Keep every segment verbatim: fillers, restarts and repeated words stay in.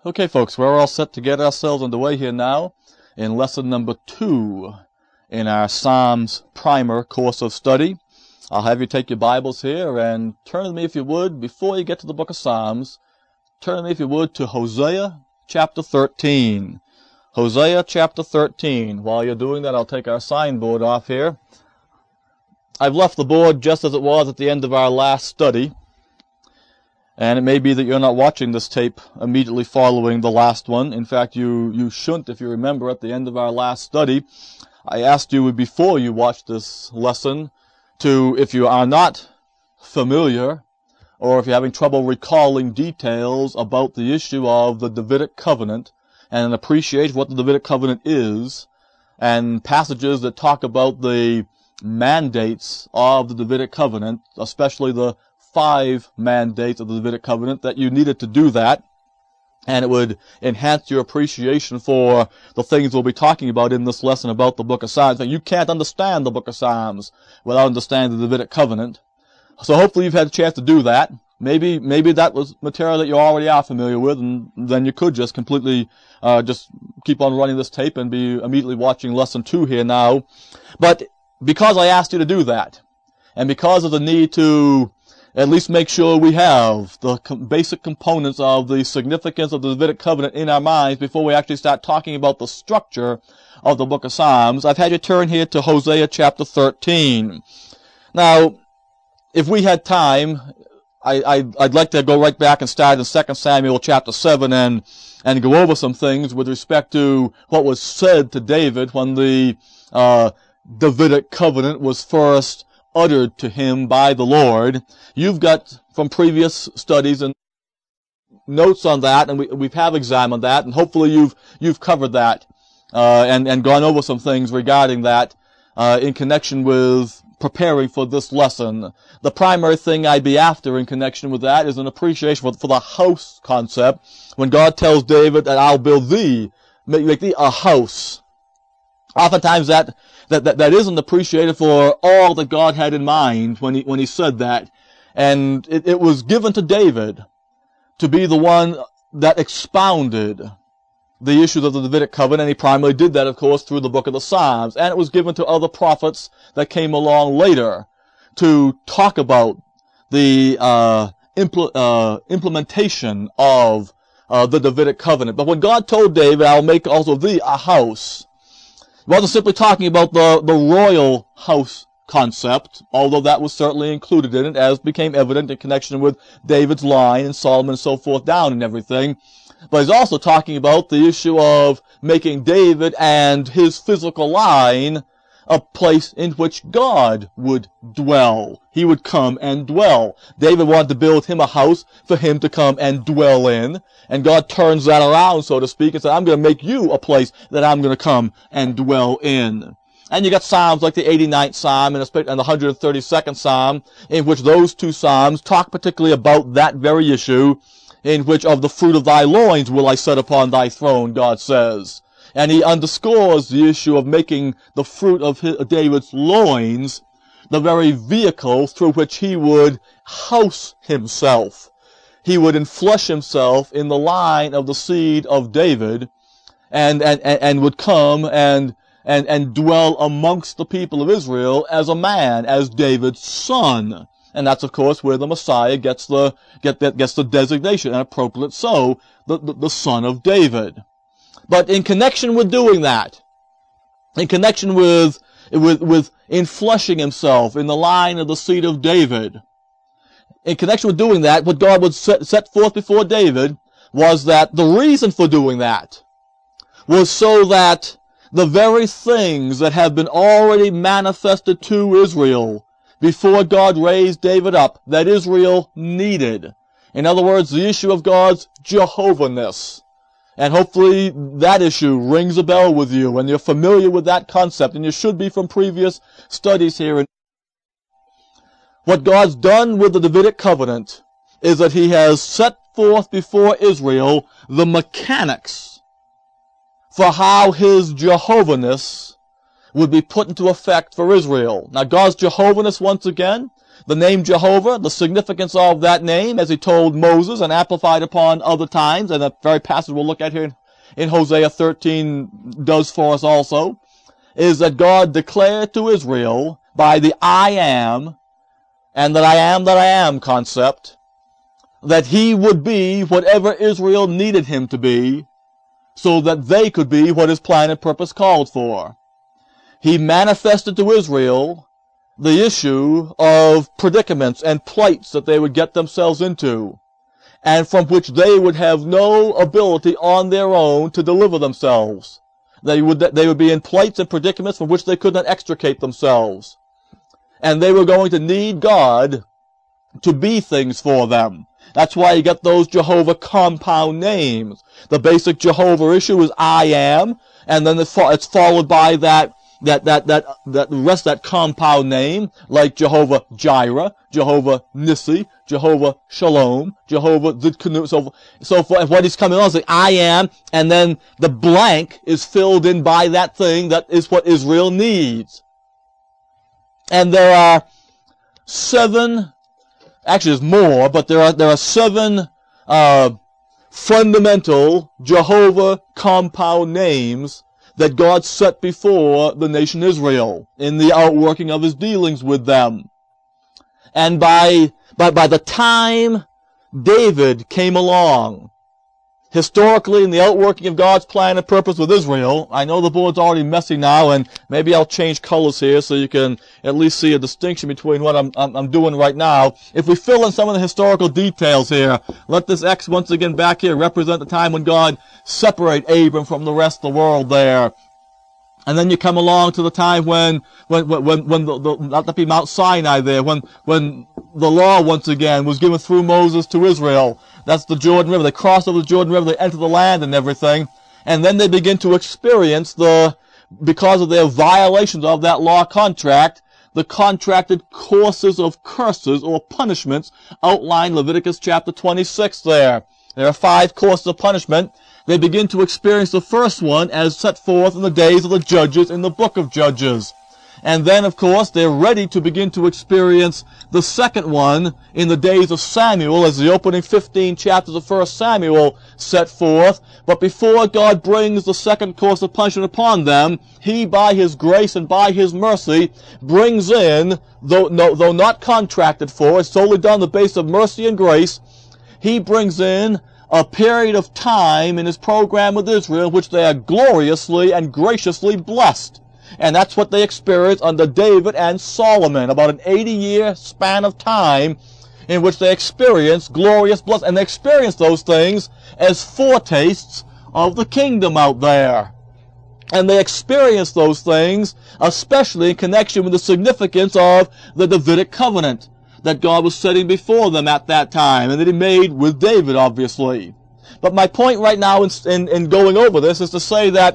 Okay, folks, we're all set to get ourselves underway here now in lesson number two in our Psalms Primer course of study. I'll have you take your Bibles here and turn with me, if you would, before you get to the book of Psalms, turn with me, if you would, to Hosea chapter thirteen. Hosea chapter thirteen. While you're doing that, I'll take our signboard off here. I've left the board just as it was at the end of our last study. And it may be that you're not watching this tape immediately following the last one. In fact, you, you shouldn't. If you remember, at the end of our last study, I asked you before you watched this lesson to, if you are not familiar, or if you're having trouble recalling details about the issue of the Davidic covenant, and appreciate what the Davidic covenant is, and passages that talk about the mandates of the Davidic covenant, especially the five mandates of the Davidic covenant, that you needed to do that, and it would enhance your appreciation for the things we'll be talking about in this lesson about the book of Psalms. Now, you can't understand the book of Psalms without understanding the Davidic covenant. So hopefully you've had a chance to do that. Maybe, maybe that was material that you already are familiar with, and then you could just completely, uh, just keep on running this tape and be immediately watching lesson two here now. But because I asked you to do that, and because of the need to at least make sure we have the com- basic components of the significance of the Davidic covenant in our minds before we actually start talking about the structure of the book of Psalms, I've had you turn here to Hosea chapter thirteen. Now, if we had time, I, I'd, I'd like to go right back and start in Second Samuel chapter seven and, and go over some things with respect to what was said to David when the uh, Davidic covenant was first uttered to him by the Lord. You've got from previous studies and notes on that, and we we have examined that, and hopefully you've you've covered that uh, and and gone over some things regarding that uh, in connection with preparing for this lesson. The primary thing I'd be after in connection with that is an appreciation for, for the house concept. When God tells David that I'll build thee, make, make thee a house. Oftentimes that, that, that, that isn't appreciated for all that God had in mind when he, when he said that. And it, it was given to David to be the one that expounded the issues of the Davidic covenant, and he primarily did that, of course, through the book of the Psalms. And it was given to other prophets that came along later to talk about the, uh, impl- uh, implementation of, uh, the Davidic covenant. But when God told David, I'll make also thee a house, he wasn't simply talking about the, the royal house concept, although that was certainly included in it, as became evident in connection with David's line and Solomon and so forth down and everything. But he's also talking about the issue of making David and his physical line a place in which God would dwell. He would come and dwell. David wanted to build him a house for him to come and dwell in. And God turns that around, so to speak, and said, I'm going to make you a place that I'm going to come and dwell in. And you got Psalms like the eighty-ninth Psalm and the one hundred thirty-second Psalm, in which those two Psalms talk particularly about that very issue, in which of the fruit of thy loins will I set upon thy throne, God says. And he underscores the issue of making the fruit of his, David's loins the very vehicle through which he would house himself. He would enflesh himself in the line of the seed of David, and, and, and would come and, and, and dwell amongst the people of Israel as a man, as David's son. And that's, of course, where the Messiah gets the, get, gets the designation, and appropriate so, the, the, the son of David. But in connection with doing that, in connection with, with, with enfleshing himself in the line of the seed of David, in connection with doing that, what God would set, set forth before David was that the reason for doing that was so that the very things that have been already manifested to Israel before God raised David up, that Israel needed. In other words, the issue of God's Jehovah-ness. And hopefully that issue rings a bell with you, and you're familiar with that concept, and you should be from previous studies here. What God's done with the Davidic covenant is that he has set forth before Israel the mechanics for how his Jehovah-ness would be put into effect for Israel. Now, God's Jehovah-ness, once again, the name Jehovah, the significance of that name, as he told Moses and amplified upon other times, and the very passage we'll look at here in, in Hosea thirteen does for us also, is that God declared to Israel by the I am, and that I am that I am concept, that he would be whatever Israel needed him to be, so that they could be what his plan and purpose called for. He manifested to Israel the issue of predicaments and plights that they would get themselves into, and from which they would have no ability on their own to deliver themselves. They would, they would be in plights and predicaments from which they could not extricate themselves. And they were going to need God to be things for them. That's why you get those Jehovah compound names. The basic Jehovah issue is I am, and then it's followed by that that that that that rest that compound name, like Jehovah Jireh, Jehovah Nissi, Jehovah Shalom, Jehovah Zidkenu, so so forth. What he's coming on is like I am, and then the blank is filled in by that thing that is what Israel needs. And there are seven. Actually, there's more, but there are there are seven uh, fundamental Jehovah compound names that God set before the nation Israel in the outworking of his dealings with them. And by by by the time David came along, historically in the outworking of God's plan and purpose with Israel, I know the board's already messy now, and maybe I'll change colors here so you can at least see a distinction between what I'm, I'm, I'm doing right now. If we fill in some of the historical details here, let this X once again back here represent the time when God separated Abram from the rest of the world there. And then you come along to the time when, when, when, when the, the, not to be Mount Sinai there, when, when the law once again was given through Moses to Israel. That's the Jordan River. They cross over the Jordan River, they enter the land and everything. And then they begin to experience the, because of their violations of that law contract, the contracted courses of curses or punishments outlined in Leviticus chapter twenty-six there. There are five courses of punishment. They begin to experience the first one as set forth in the days of the judges in the book of Judges. And then, of course, they're ready to begin to experience the second one in the days of Samuel, as the opening fifteen chapters of First Samuel set forth. But before God brings the second course of punishment upon them, he, by his grace and by his mercy, brings in, though, no, though not contracted for, it's solely done on the basis of mercy and grace, he brings in a period of time in his program with Israel which they are gloriously and graciously blessed. And that's what they experienced under David and Solomon, about an eighty-year span of time in which they experienced glorious blessing. And they experienced those things as foretastes of the kingdom out there. And they experienced those things especially in connection with the significance of the Davidic covenant that God was setting before them at that time, and that he made with David, obviously. But my point right now in, in, in going over this is to say that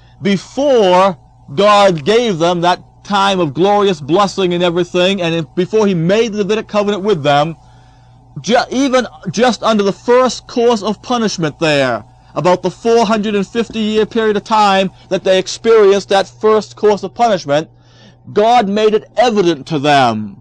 before God gave them that time of glorious blessing and everything, and before he made the Davidic covenant with them, ju even just under the first course of punishment there, about the four hundred fifty year period of time that they experienced that first course of punishment, God made it evident to them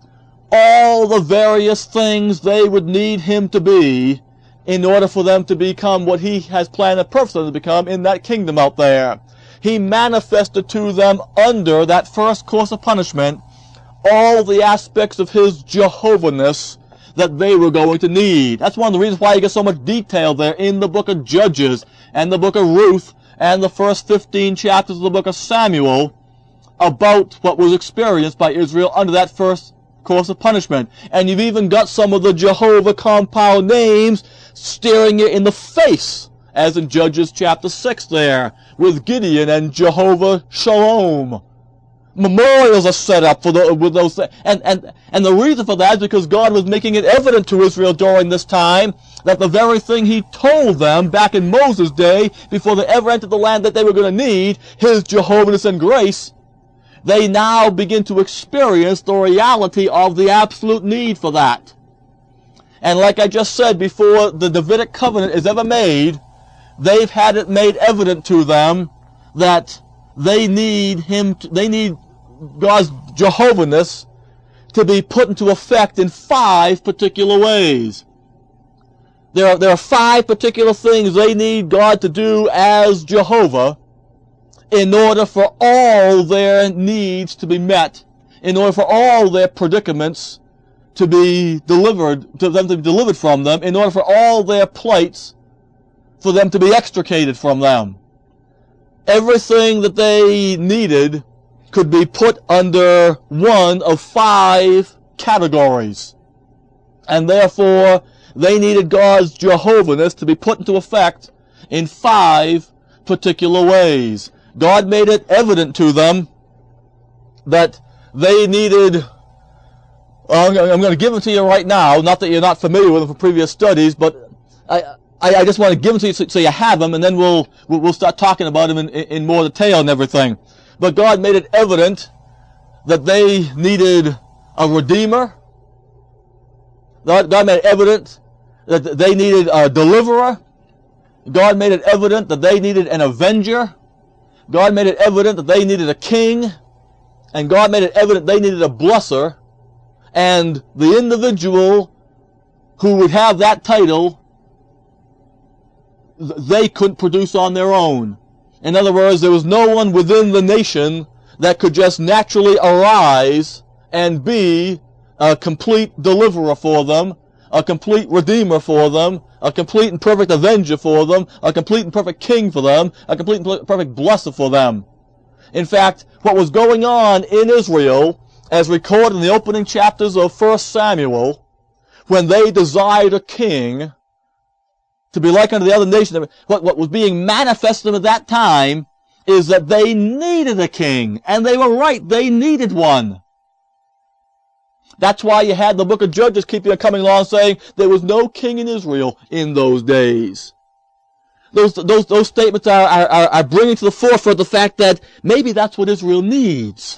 all the various things they would need him to be in order for them to become what he has planned and purposed them to become in that kingdom out there. He manifested to them under that first course of punishment all the aspects of his Jehovah-ness that they were going to need. That's one of the reasons why you get so much detail there in the book of Judges and the book of Ruth and the first fifteen chapters of the book of Samuel about what was experienced by Israel under that first course of punishment. And you've even got some of the Jehovah compound names staring you in the face, as in Judges chapter six there, with Gideon and Jehovah Shalom. Memorials are set up for the, with those things. And, and, and the reason for that is because God was making it evident to Israel during this time that the very thing he told them back in Moses' day, before they ever entered the land that they were going to need, his Jehovah-ness and grace, they now begin to experience the reality of the absolute need for that. And like I just said, before the Davidic covenant is ever made, they've had it made evident to them that they need him, to, they need God's Jehovah-ness to be put into effect in five particular ways. There are, there are five particular things they need God to do as Jehovah in order for all their needs to be met, in order for all their predicaments to be delivered, to them to be delivered from them, in order for all their plights, for them to be extricated from them. Everything that they needed could be put under one of five categories. And therefore, they needed God's Jehovahness to be put into effect in five particular ways. God made it evident to them that they needed, I'm going to give them to you right now, not that you're not familiar with them from previous studies, but I, I, I just want to give them to you so, so you have them, and then we'll, we'll start talking about them in, in more detail and everything. But God made it evident that they needed a Redeemer. God, God made it evident that they needed a deliverer. God made it evident that they needed an avenger. God made it evident that they needed a king. And God made it evident they needed a blesser. And the individual who would have that title, they couldn't produce on their own. In other words, there was no one within the nation that could just naturally arise and be a complete deliverer for them, a complete redeemer for them, a complete and perfect avenger for them, a complete and perfect king for them, a complete and perfect blesser for them. In fact, what was going on in Israel, as recorded in the opening chapters of First Samuel, when they desired a king to be like unto the other nations, what, what was being manifested at that time is that they needed a king. And they were right, they needed one. That's why you had the book of Judges keeping coming along saying there was no king in Israel in those days. Those, those, those statements are, are, are bringing to the forefront the fact that maybe that's what Israel needs.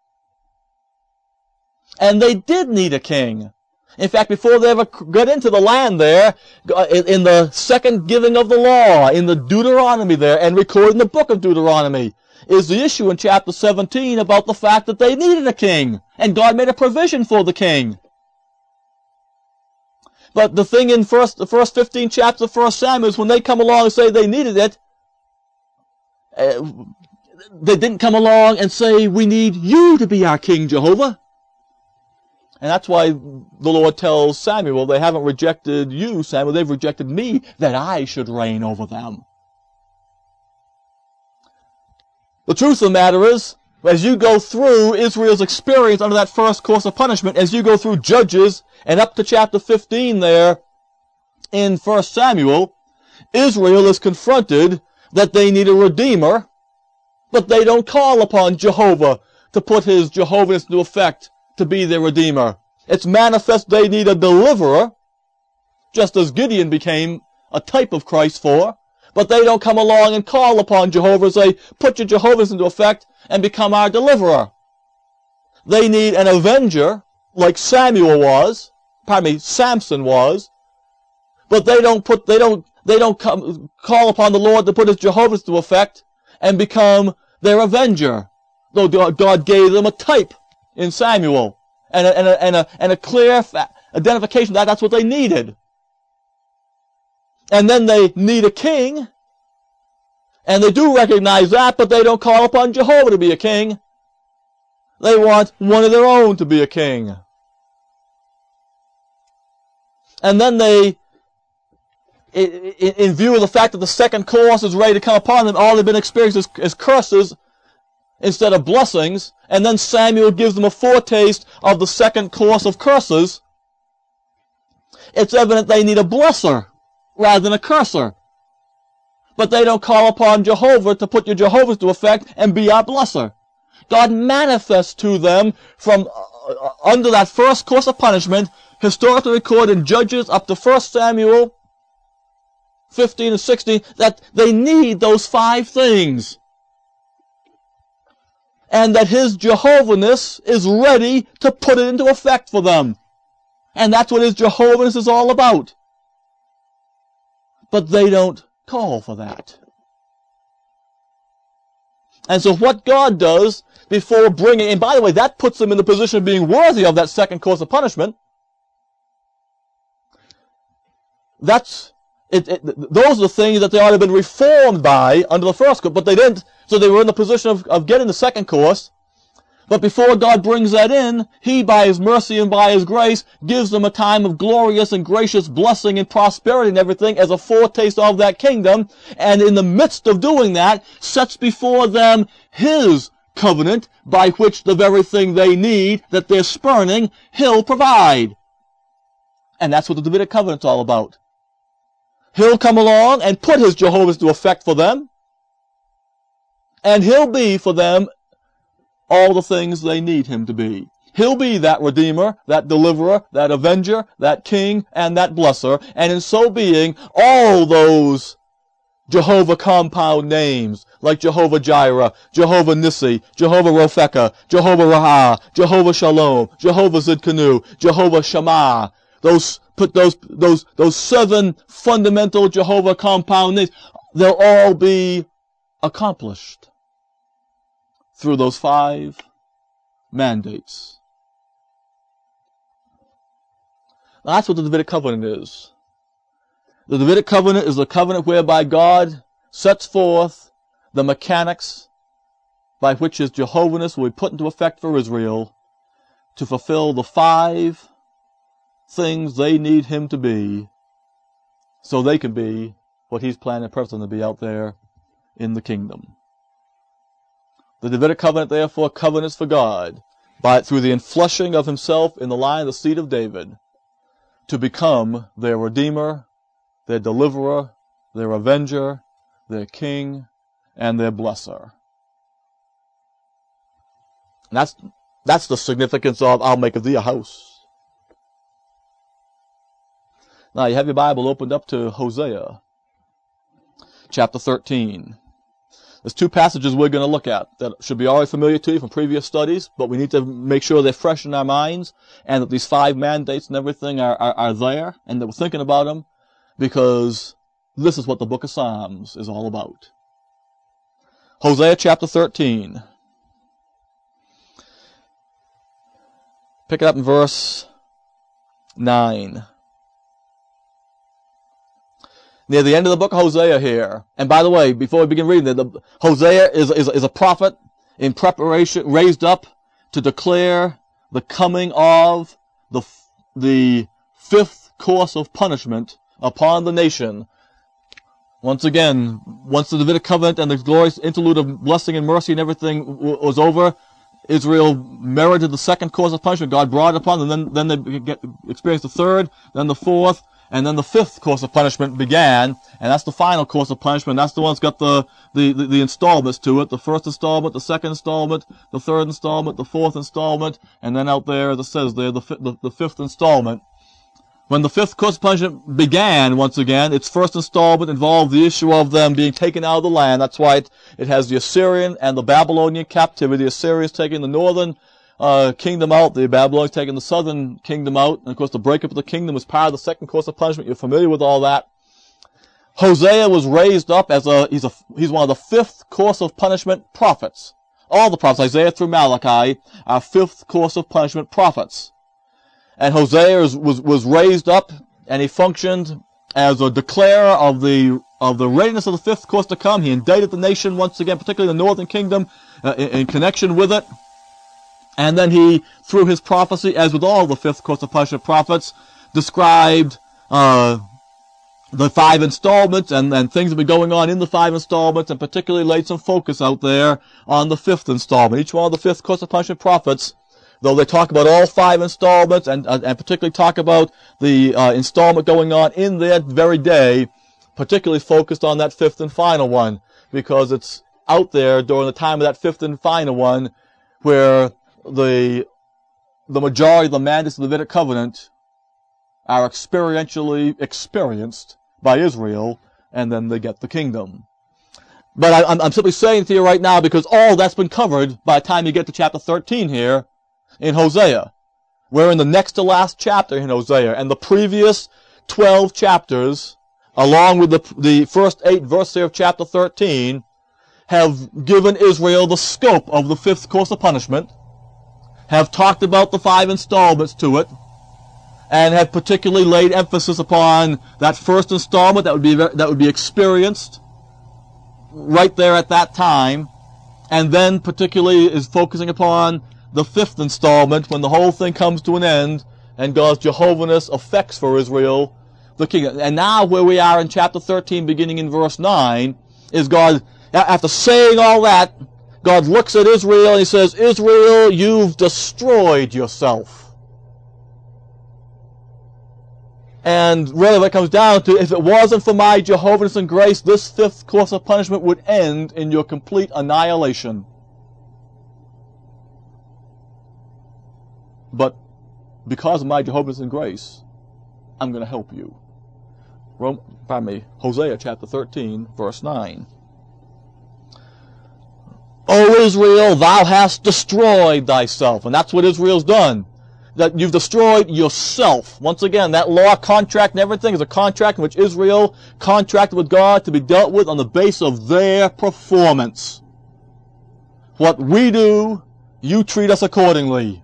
And they did need a king. In fact, before they ever got into the land there, in the second giving of the law, in the Deuteronomy there, and recorded in the book of Deuteronomy, is the issue in chapter seventeen about the fact that they needed a king, and God made a provision for the king. But the thing in first, the first fifteen chapters of First Samuel is when they come along and say they needed it, uh, they didn't come along and say, we need you to be our king, Jehovah. And that's why the Lord tells Samuel, they haven't rejected you, Samuel, they've rejected me, that I should reign over them. The truth of the matter is, as you go through Israel's experience under that first course of punishment, as you go through Judges and up to chapter fifteen there in First Samuel, Israel is confronted that they need a Redeemer, but they don't call upon Jehovah to put his Jehovahness into effect to be their Redeemer. It's manifest they need a deliverer, just as Gideon became a type of Christ for, but they don't come along and call upon Jehovah and say, put your Jehovahness into effect and become our deliverer. They need an avenger, like Samuel was, pardon me, Samson was, but they don't put, they don't, they don't come, call upon the Lord to put his Jehovahness into effect and become their avenger, though God gave them a type in Samuel, and a, and a, and a, and a clear identification that that's what they needed. And then they need a king, and they do recognize that, but they don't call upon Jehovah to be a king. They want one of their own to be a king. And then they, in, in view of the fact that the second course is ready to come upon them, all they've been experiencing is, is curses instead of blessings, and then Samuel gives them a foretaste of the second course of curses. It's evident they need a blesser rather than a curser. But they don't call upon Jehovah to put your Jehovah's to effect and be our blesser. God manifests to them from uh, under that first course of punishment, historically recorded in Judges up to First Samuel fifteen and sixteen, that they need those five things. And that his Jehovahness is ready to put it into effect for them. And that's what his Jehovahness is all about. But they don't call for that. And so what God does before bringing, and by the way, that puts them in the position of being worthy of that second course of punishment. That's, it, it, those are the things that they ought to have been reformed by under the first course, but they didn't, so they were in the position of, of getting the second course. But before God brings that in, He, by His mercy and by His grace, gives them a time of glorious and gracious blessing and prosperity and everything as a foretaste of that kingdom. And in the midst of doing that, sets before them His covenant, by which the very thing they need, that they're spurning, He'll provide. And that's what the Davidic covenant's all about. He'll come along and put His Jehovah into effect for them. And He'll be for them all the things they need Him to be. He'll be that Redeemer, that Deliverer, that Avenger, that King, and that Blesser. And in so being, all those Jehovah compound names, like Jehovah Jireh, Jehovah Nissi, Jehovah Rophekah, Jehovah Raha, Jehovah Shalom, Jehovah Zidkenu, Jehovah Shammah, those, put those, those, those seven fundamental Jehovah compound names, they'll all be accomplished through those five mandates. Now, that's what the Davidic covenant is. The Davidic covenant is the covenant whereby God sets forth the mechanics by which His Jehovahness will be put into effect for Israel to fulfill the five things they need Him to be so they can be what He's planned and purposed them to be out there in the kingdom. The Davidic covenant, therefore, covenants for God by through the influshing of Himself in the line of the seed of David to become their Redeemer, their Deliverer, their Avenger, their King, and their Blesser. And that's, that's the significance of, I'll make of thee a house. Now, you have your Bible opened up to Hosea, chapter thirteen. There's two passages we're going to look at that should be already familiar to you from previous studies, but we need to make sure they're fresh in our minds and that these five mandates and everything are, are, are there and that we're thinking about them, because this is what the book of Psalms is all about. Hosea chapter thirteen. Pick it up in verse nine. Near the end of the book of Hosea here. And by the way, before we begin reading it, the, Hosea is, is, is a prophet in preparation, raised up to declare the coming of the, the fifth course of punishment upon the nation. Once again, once the Davidic covenant and the glorious interlude of blessing and mercy and everything w- was over, Israel merited the second course of punishment. God brought it upon them. Then, then they get, experienced the third, then the fourth, and then the fifth course of punishment began, and that's the final course of punishment. That's the one that's got the, the, the, the installments to it. The first installment, the second installment, the third installment, the fourth installment, and then out there, as it says there, the, the, the fifth installment. When the fifth course of punishment began, once again, its first installment involved the issue of them being taken out of the land. That's why it, it has the Assyrian and the Babylonian captivity. The Assyrians taking the northern Uh, kingdom out, the Babylonians taking the southern kingdom out, and of course the breakup of the kingdom was part of the second course of punishment. You're familiar with all that. Hosea was raised up as a, he's a, he's one of the fifth course of punishment prophets. All the prophets, Isaiah through Malachi, are fifth course of punishment prophets. And Hosea is, was, was raised up, and he functioned as a declarer of the, of the readiness of the fifth course to come. He indicted the nation once again, particularly the northern kingdom, uh, in, in connection with it. And then he, through his prophecy, as with all the fifth course of punishment prophets, described uh, the five installments and, and things that have been going on in the five installments, and particularly laid some focus out there on the fifth installment. Each one of the fifth course of punishment prophets, though they talk about all five installments and, uh, and particularly talk about the uh, installment going on in that very day, particularly focused on that fifth and final one, because it's out there during the time of that fifth and final one where the the majority of the mandates of the Davidic covenant are experientially experienced by Israel, and then they get the kingdom. But I, I'm, I'm simply saying to you right now, because all that's been covered by the time you get to chapter thirteen here in Hosea. We're in the next to last chapter in Hosea, and the previous twelve chapters, along with the the first eight verses here of chapter thirteen, have given Israel the scope of the fifth course of punishment, have talked about the five installments to it, and have particularly laid emphasis upon that first installment that would be that would be experienced right there at that time, and then particularly is focusing upon the fifth installment when the whole thing comes to an end and God's Jehovah-ness effects for Israel the king. And now where we are in chapter thirteen, beginning in verse nine, is God, after saying all that, God looks at Israel and he says, Israel, you've destroyed yourself. And really what it comes down to, if it wasn't for my Jehovah-ness and grace, this fifth course of punishment would end in your complete annihilation. But because of my Jehovah-ness and grace, I'm going to help you. Rome, pardon me, Hosea chapter thirteen, verse nine. O Israel, thou hast destroyed thyself. And that's what Israel's done. That you've destroyed yourself. Once again, that law, contract, and everything is a contract in which Israel contracted with God to be dealt with on the basis of their performance. What we do, you treat us accordingly.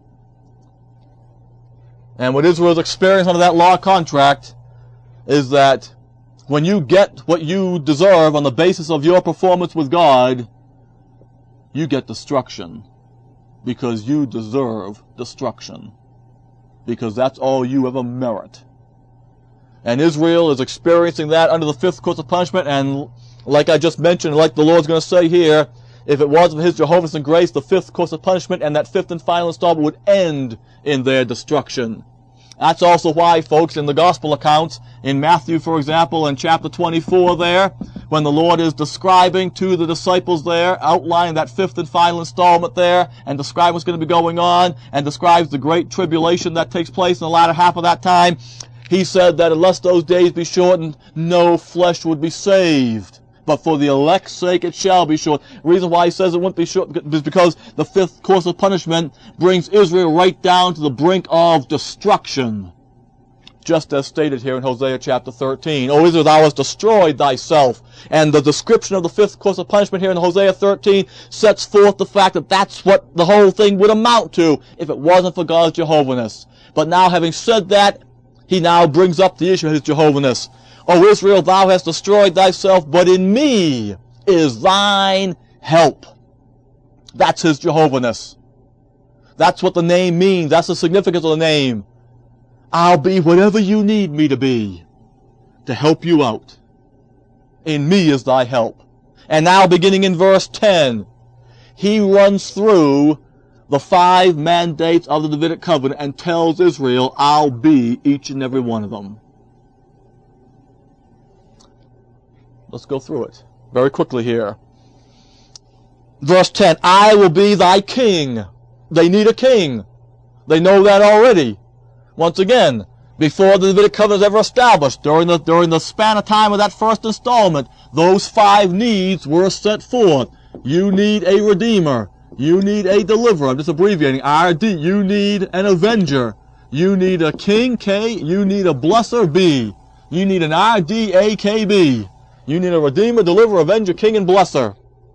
And what Israel's experienced under that law contract is that when you get what you deserve on the basis of your performance with God, you get destruction. Because you deserve destruction. Because that's all you ever merit. And Israel is experiencing that under the fifth course of punishment, and like I just mentioned, like the Lord's going to say here, if it wasn't for His Jehovah-ness and grace, the fifth course of punishment and that fifth and final installment would end in their destruction. That's also why, folks, in the gospel accounts, in Matthew, for example, in chapter twenty-four there, when the Lord is describing to the disciples there, outlining that fifth and final installment there, and describing what's going to be going on, and describes the great tribulation that takes place in the latter half of that time, He said that unless those days be shortened, no flesh would be saved. But for the elect's sake it shall be short. The reason why He says it won't be short is because the fifth course of punishment brings Israel right down to the brink of destruction. Just as stated here in Hosea chapter thirteen. O Israel, thou hast destroyed thyself. And the description of the fifth course of punishment here in Hosea thirteen sets forth the fact that that's what the whole thing would amount to if it wasn't for God's Jehovah-ness. But now, having said that, He now brings up the issue of His Jehovah-ness. O Israel, thou hast destroyed thyself, but in me is thine help. That's His Jehovah-ness. That's what the name means. That's the significance of the name. I'll be whatever you need me to be to help you out. In me is thy help. And now beginning in verse ten, he runs through the five mandates of the Davidic covenant and tells Israel, I'll be each and every one of them. Let's go through it very quickly here. Verse ten, I will be thy king. They need a king. They know that already. Once again, before the Davidic covenant is ever established, during the, during the span of time of that first installment, those five needs were set forth. You need a redeemer. You need a deliverer. I'm just abbreviating. R D. You need an avenger. You need a king, K. You need a blesser, B. You need an R D A K B. You need a redeemer, deliverer, avenger, king, and blesser.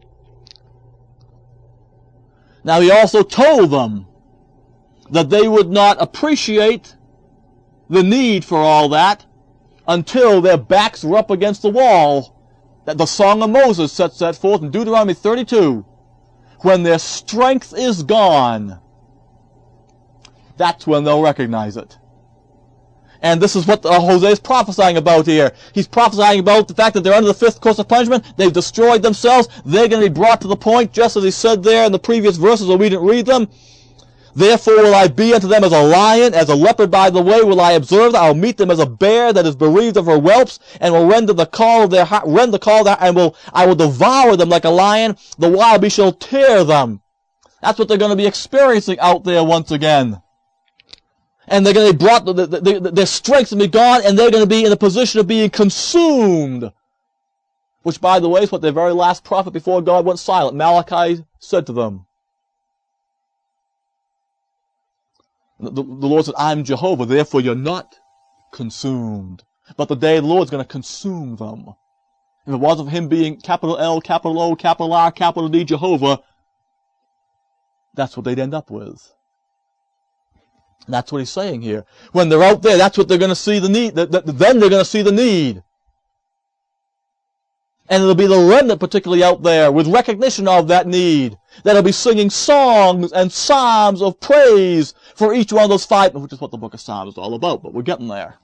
Now He also told them that they would not appreciate the need for all that until their backs were up against the wall. That the Song of Moses sets that forth in Deuteronomy thirty-two. When their strength is gone, that's when they'll recognize it. And this is what uh, Hosea is prophesying about here. He's prophesying about the fact that they're under the fifth course of punishment. They've destroyed themselves. They're going to be brought to the point, just as he said there in the previous verses where we didn't read them. Therefore will I be unto them as a lion, as a leopard by the way will I observe them. I will meet them as a bear that is bereaved of her whelps, and will rend the call of their heart, rend the call of their, and will I will devour them like a lion. The wild beast shall tear them. That's what they're going to be experiencing out there once again. And they're going to be brought, the, the, the, their strength will be gone, and they're going to be in a position of being consumed. Which, by the way, is what their very last prophet before God went silent, Malachi, said to them. The, the, the Lord said, I'm Jehovah, therefore you're not consumed. But the day of the Lord is going to consume them. If it wasn't for him being capital L, capital O, capital R, capital D, Jehovah, that's what they'd end up with. And that's what he's saying here. When they're out there, that's what they're going to see the need. Then they're going to see the need. And it'll be the remnant particularly out there with recognition of that need. That'll be singing songs and psalms of praise for each one of those five, which is what the book of Psalms is all about, but we're getting there.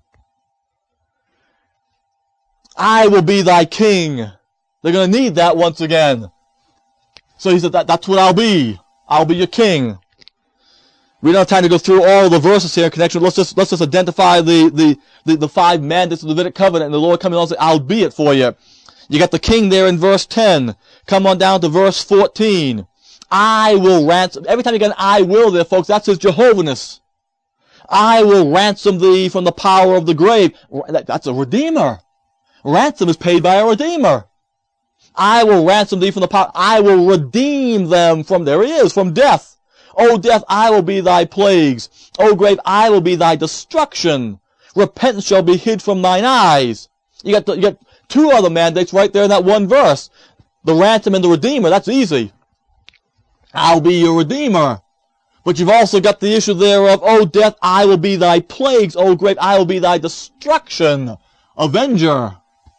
I will be thy king. They're going to need that once again. So he said, that, that's what I'll be. I'll be your king. We don't have time to go through all the verses here in connection. Let's just, let's just identify the, the, the, the five mandates of the Davidic covenant, and the Lord coming on and say, I'll be it for you. You got the king there in verse ten. Come on down to verse fourteen. I will ransom. Every time you get an I will there, folks, that's his Jehovahness. I will ransom thee from the power of the grave. That's a redeemer. Ransom is paid by a redeemer. I will ransom thee from the power. I will redeem them from, there he is, from death. O death, I will be thy plagues. O grave, I will be thy destruction. Repentance shall be hid from thine eyes. You got, the, you got two other mandates right there in that one verse. The ransom and the redeemer, that's easy. I'll be your redeemer. But you've also got the issue there of, O death, I will be thy plagues. O grave, I will be thy destruction. Avenger.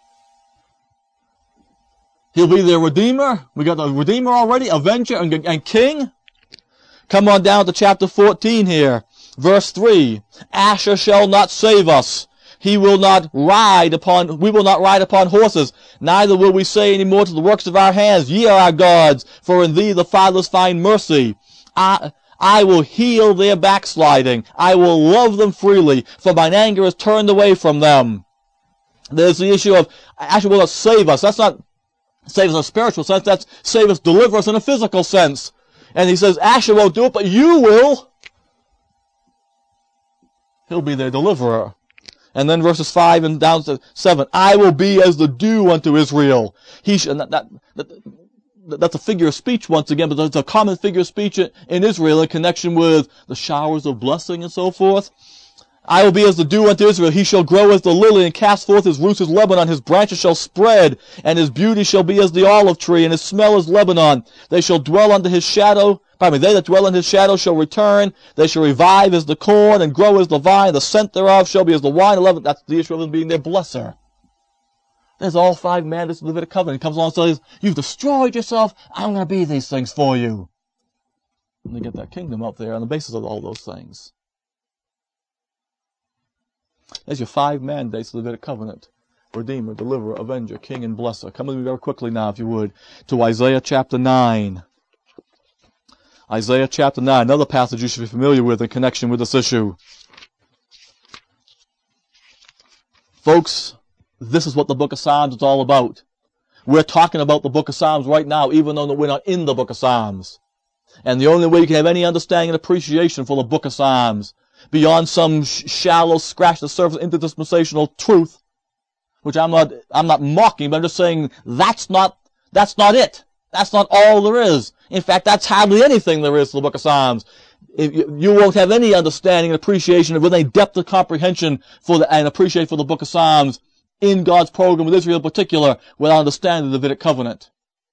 He'll be their redeemer. We got the redeemer already, avenger, and, and king. Come on down to chapter fourteen here. Verse three. Asher shall not save us. He will not ride upon, we will not ride upon horses. Neither will we say any more to the works of our hands, ye are our gods, for in thee the fathers find mercy. I, I will heal their backsliding. I will love them freely, for mine anger is turned away from them. There's the issue of, Asher will not save us. That's not save us in a spiritual sense. That's save us, deliver us in a physical sense. And he says, Asher won't do it, but you will. He'll be their deliverer. And then verses five and down to seven. I will be as the dew unto Israel. He sh- that, that, that, that's a figure of speech once again, but it's a common figure of speech in Israel in connection with the showers of blessing and so forth. I will be as the dew unto Israel. He shall grow as the lily and cast forth his roots as Lebanon. His branches shall spread, and his beauty shall be as the olive tree, and his smell as Lebanon. They shall dwell under his shadow. Pardon me, they that dwell in his shadow shall return. They shall revive as the corn and grow as the vine. The scent thereof shall be as the wine. Eleven. That's the issue of him being their blesser. There's all five mandates of the Davidic covenant. He comes along and says, you've destroyed yourself. I'm going to be these things for you. And they get that kingdom up there on the basis of all those things. There's your five mandates of the Davidic covenant. Redeemer, deliverer, avenger, king, and blesser. Come with me very quickly now, if you would, to Isaiah chapter nine. Isaiah chapter nine, another passage you should be familiar with in connection with this issue. Folks, this is what the book of Psalms is all about. We're talking about the book of Psalms right now, even though we're not in the book of Psalms. And the only way you can have any understanding and appreciation for the book of Psalms, beyond some sh- shallow scratch the surface interdispensational truth, which I'm not, I'm not mocking, but I'm just saying that's not, that's not it. That's not all there is. In fact, that's hardly anything there is to the book of Psalms. If you, you won't have any understanding and appreciation of, with any depth of comprehension for the, and appreciation for the book of Psalms in God's program with Israel in particular, without understanding the Davidic covenant.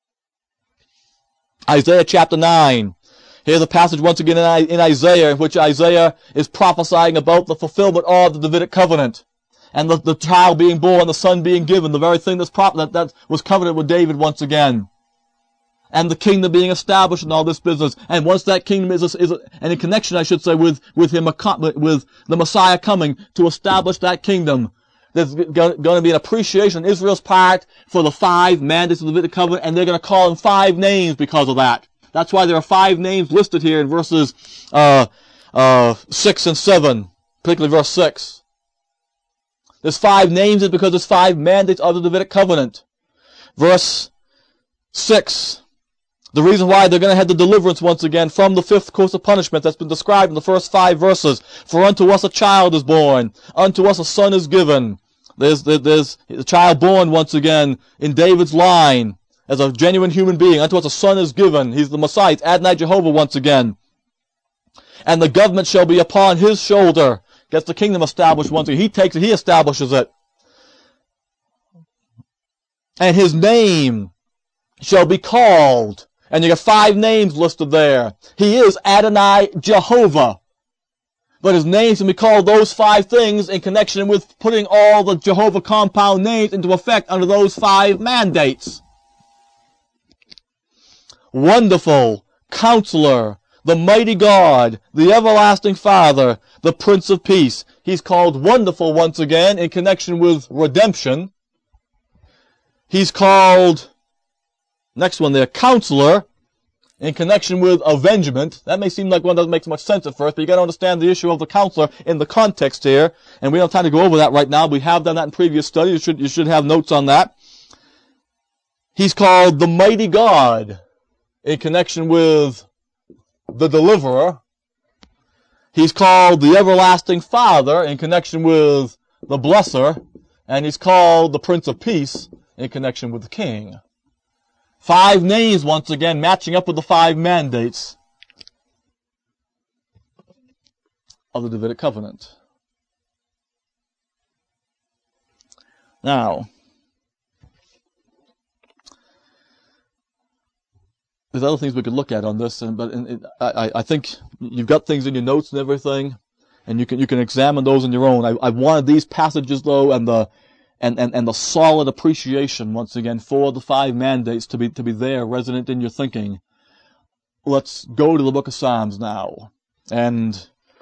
Isaiah chapter nine. Here's the passage once again in Isaiah, in which Isaiah is prophesying about the fulfillment of the Davidic covenant. And the, the child being born, the son being given, the very thing that's prop- that, that was covenanted with David once again. And the kingdom being established in all this business. And once that kingdom is, is and in connection, I should say, with, with him, with the Messiah coming to establish that kingdom, there's going to be an appreciation on Israel's part for the five mandates of the Davidic covenant, and they're going to call him five names because of that. That's why there are five names listed here in verses uh, uh, six and seven, particularly verse six. There's five names because there's five mandates of the Davidic covenant. Verse six. The reason why they're going to have the deliverance once again from the fifth course of punishment that's been described in the first five verses. For unto us a child is born, unto us a son is given. There's, there's a child born once again in David's line as a genuine human being. Unto us a son is given. He's the Messiah. It's Adonai Jehovah once again. And the government shall be upon his shoulder. Gets the kingdom established once again. He takes it, he establishes it. and his name shall be called. And you got five names listed there. He is Adonai Jehovah. But his name can be called those five things in connection with putting all the Jehovah compound names into effect under those five mandates. Wonderful, Counselor, the Mighty God, the Everlasting Father, the Prince of Peace. He's called Wonderful once again in connection with redemption. He's called, next one there, Counselor, in connection with avengement. That may seem like one doesn't make so much sense at first, but you got to understand the issue of the counselor in the context here, and we don't have time to go over that right now. We have done that in previous studies. You should, you should have notes on that. He's called the Mighty God in connection with the Deliverer. He's called the Everlasting Father in connection with the Blesser, and he's called the Prince of Peace in connection with the King. Five names, once again, matching up with the five mandates of the Davidic covenant. Now, there's other things we could look at on this, and, but it, I, I think you've got things in your notes and everything, and you can you can examine those on your own. I, I wanted these passages, though, and the And, and, and the solid appreciation, once again, for the five mandates to be, to be there, resident in your thinking. Let's go to the book of Psalms now. And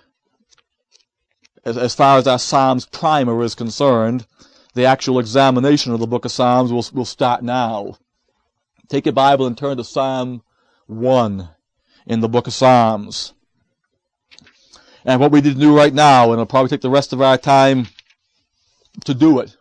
as, as far as our Psalms primer is concerned, the actual examination of the book of Psalms will, will start now. Take your Bible and turn to Psalm one in the book of Psalms. And what we need to do right now, and it'll probably take the rest of our time to do it,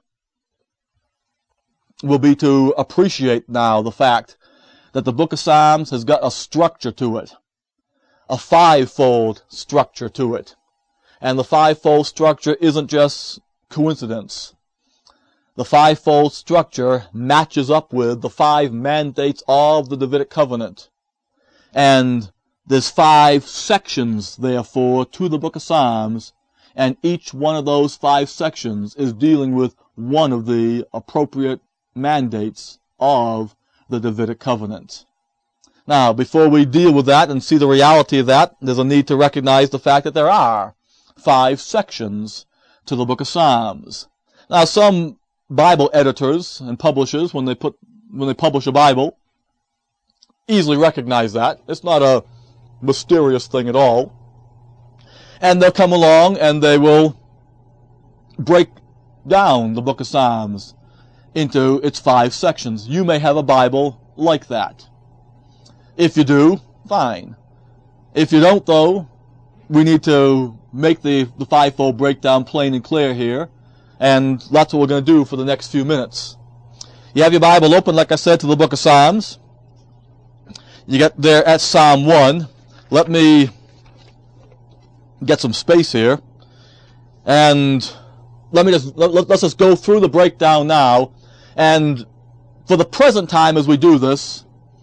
will be to appreciate now the fact that the book of Psalms has got a structure to it, a fivefold structure to it. And the fivefold structure isn't just coincidence. The fivefold structure matches up with the five mandates of the Davidic covenant. And there's five sections, therefore, to the book of Psalms, and each one of those five sections is dealing with one of the appropriate mandates of the Davidic covenant. Now, before we deal with that and see the reality of that, there's a need to recognize the fact that there are five sections to the book of Psalms. Now, some Bible editors and publishers, when they put when they publish a Bible, easily recognize that. It's not a mysterious thing at all. And they'll come along and they will break down the book of Psalms into its five sections. You may have a Bible like that. If you do, fine. If you don't, though, we need to make the, the fivefold breakdown plain and clear here, and that's what we're going to do for the next few minutes. You have your Bible open, like I said, to the book of Psalms. You get there at Psalm one. Let me get some space here, and let me just let, let's just go through the breakdown now. And for the present time, as we do this,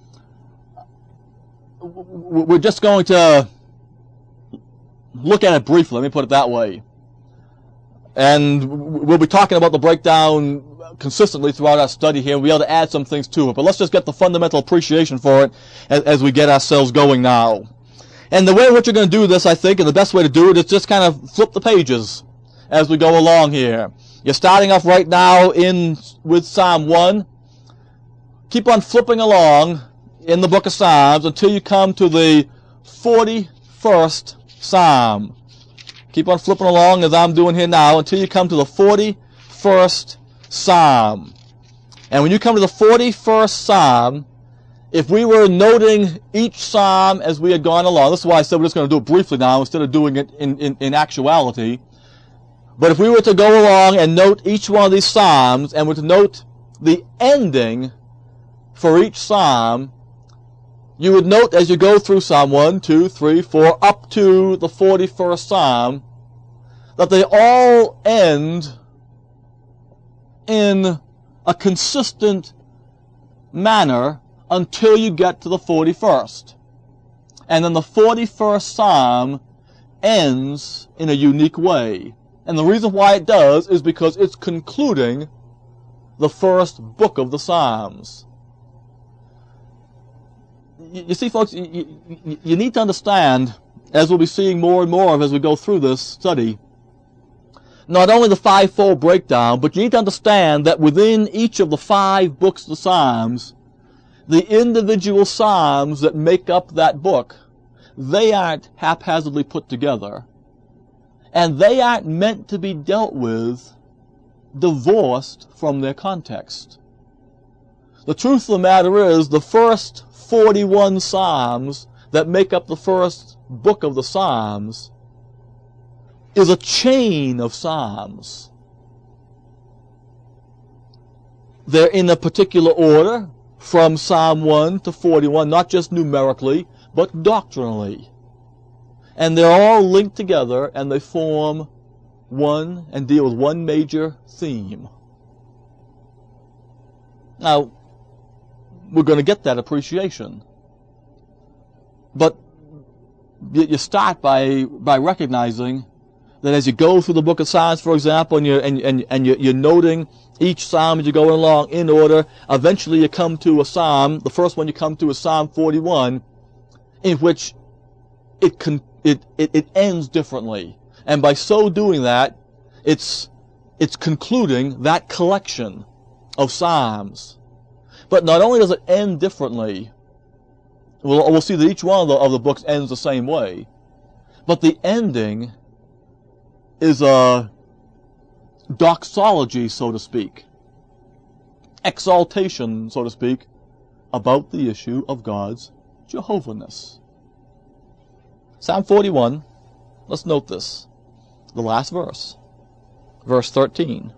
we're just going to look at it briefly. Let me put it that way. And we'll be talking about the breakdown consistently throughout our study here. We'll be able to add some things to it. But let's just get the fundamental appreciation for it as, as we get ourselves going now. And the way in which you're going to do this, I think, and the best way to do it is just kind of flip the pages as we go along here. You're starting off right now in with Psalm one. Keep on flipping along in the book of Psalms until you come to the forty-first Psalm. Keep on flipping along as I'm doing here now until you come to the forty-first Psalm. And when you come to the forty-first Psalm, if we were noting each Psalm as we had gone along, this is why I said we're just going to do it briefly now instead of doing it in, in, in actuality. But if we were to go along and note each one of these Psalms, and were to note the ending for each Psalm, you would note as you go through Psalm one, two, three, four, up to the forty-first Psalm, that they all end in a consistent manner until you get to the forty-first. And then the forty-first Psalm ends in a unique way. And the reason why it does is because it's concluding the first book of the Psalms. You, you see, folks, you, you, you need to understand, as we'll be seeing more and more of as we go through this study, not only the fivefold breakdown, but you need to understand that within each of the five books of the Psalms, the individual Psalms that make up that book, they aren't haphazardly put together. And they aren't meant to be dealt with divorced from their context. The truth of the matter is, the first forty-one Psalms that make up the first book of the Psalms is a chain of Psalms. They're in a particular order, from Psalm one to forty-one, not just numerically, but doctrinally. And they're all linked together, and they form one and deal with one major theme. Now, we're going to get that appreciation. But you start by by recognizing that as you go through the book of Psalms, for example, and you're, and, and, and you're, you're noting each psalm as you're going along in order, eventually you come to a psalm, the first one you come to is Psalm forty-one, in which it, con, it, it, it ends differently. And by so doing that, it's, it's concluding that collection of psalms. But not only does it end differently, we'll, we'll see that each one of the, of the books ends the same way, but the ending is a doxology, so to speak, exaltation, so to speak, about the issue of God's Jehovah-ness. Psalm forty-one, let's note this, the last verse, verse thirteen.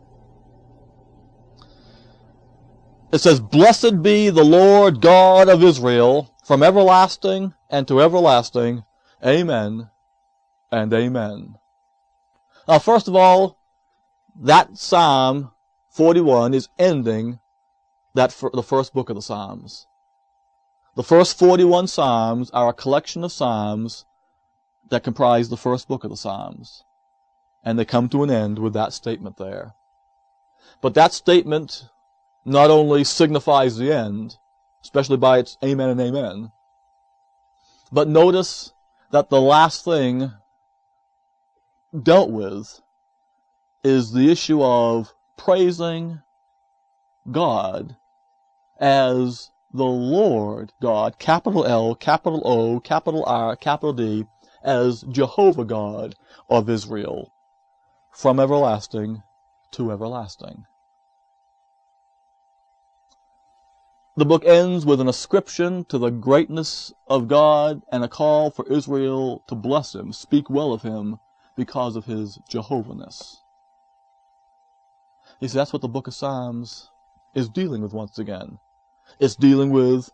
It says, "Blessed be the Lord God of Israel, from everlasting and to everlasting. Amen and amen." Now, first of all, that Psalm forty-one is ending that for the first book of the Psalms. The first forty-one Psalms are a collection of Psalms that comprise the first book of the Psalms. And they come to an end with that statement there. But that statement not only signifies the end, especially by its amen and amen, but notice that the last thing dealt with is the issue of praising God as the Lord God, capital L, capital O, capital R, capital D, as Jehovah God of Israel, from everlasting to everlasting. The book ends with an ascription to the greatness of God and a call for Israel to bless Him, speak well of Him, because of His Jehovah-ness. You see, that's what the book of Psalms is dealing with once again. It's dealing with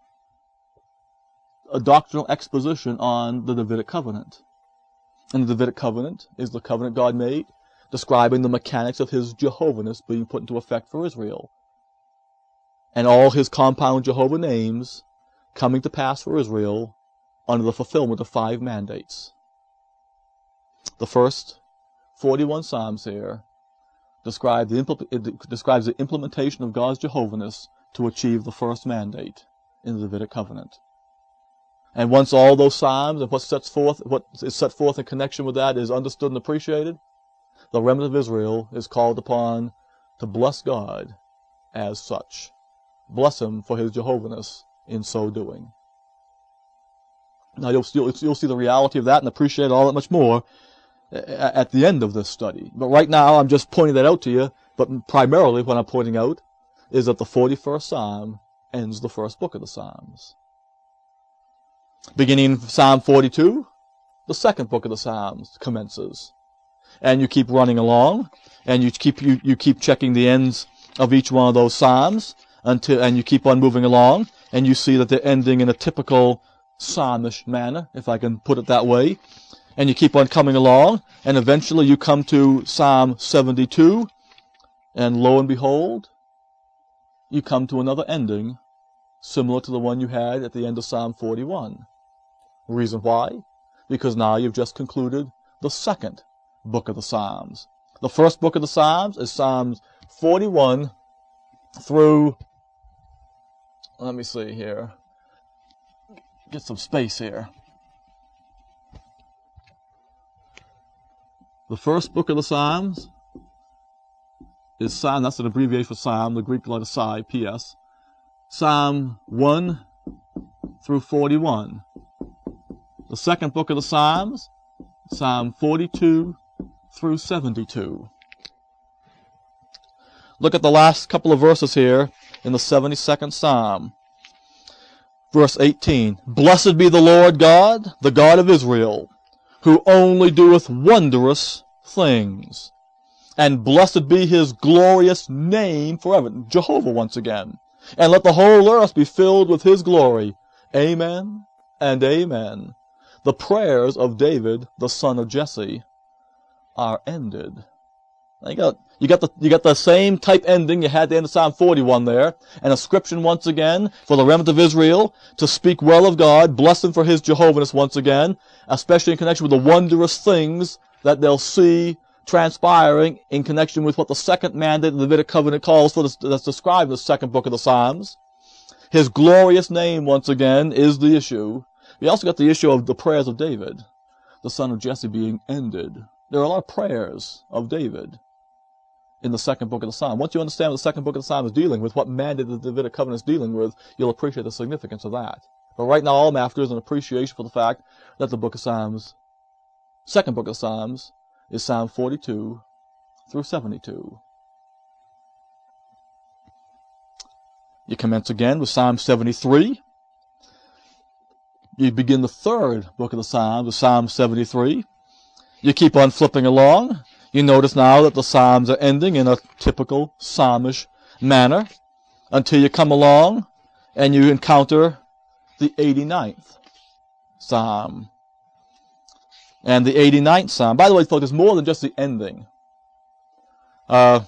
a doctrinal exposition on the Davidic covenant. And the Davidic covenant is the covenant God made, describing the mechanics of His Jehovah-ness being put into effect for Israel. And all His compound Jehovah names coming to pass for Israel under the fulfillment of five mandates. The first forty-one Psalms here describe the, impl- it describes the implementation of God's Jehovah-ness to achieve the first mandate in the Davidic covenant. And once all those Psalms and what sets forth, what is set forth in connection with that is understood and appreciated, the remnant of Israel is called upon to bless God as such. Bless Him for His Jehovah-ness in so doing. Now you'll, you'll, you'll see the reality of that and appreciate it all that much more at the end of this study. But right now I'm just pointing that out to you, but primarily what I'm pointing out is that the forty-first Psalm ends the first book of the Psalms. Beginning in Psalm forty-two, the second book of the Psalms commences. And you keep running along, and you keep you, you keep checking the ends of each one of those Psalms, until and you keep on moving along, and you see that they're ending in a typical psalmish manner, if I can put it that way. And you keep on coming along, and eventually you come to Psalm seventy-two, and lo and behold, you come to another ending similar to the one you had at the end of Psalm forty-one. Reason why? Because now you've just concluded the second book of the Psalms. The first book of the Psalms is Psalms forty-one through, let me see here, get some space here. The first book of the Psalms is Psalm, that's an abbreviation for Psalm, the Greek letter Psi, P S. Psalm one through forty-one. The second book of the Psalms, Psalm forty-two through seventy-two. Look at the last couple of verses here in the seventy-second Psalm. Verse eighteen. Blessed be the Lord God, the God of Israel, who only doeth wondrous things. And blessed be his glorious name forever. Jehovah once again. And let the whole earth be filled with his glory. Amen and amen. The prayers of David, the son of Jesse, are ended. You got, you got the, you got the same type ending you had at the end of Psalm forty-one there. An ascription once again for the remnant of Israel to speak well of God, bless him for his Jehovahness once again, especially in connection with the wondrous things that they'll see transpiring in connection with what the second mandate of the Davidic covenant calls for, that's described in the second book of the Psalms. His glorious name once again is the issue. We also got the issue of the prayers of David, the son of Jesse, being ended. There are a lot of prayers of David in the second book of the Psalm. Once you understand what the second book of the Psalm is dealing with, what mandate the Davidic covenant is dealing with, you'll appreciate the significance of that. But right now, all I'm after is an appreciation for the fact that the book of Psalms, second book of Psalms, is Psalm forty-two through seventy-two. You commence again with Psalm seventy-three. You begin the third book of the Psalms with Psalm seventy-three. You keep on flipping along. You notice now that the Psalms are ending in a typical psalmish manner until you come along and you encounter the eighty-ninth Psalm. And the eighty-ninth Psalm, by the way, folks, there's more than just the ending. Uh,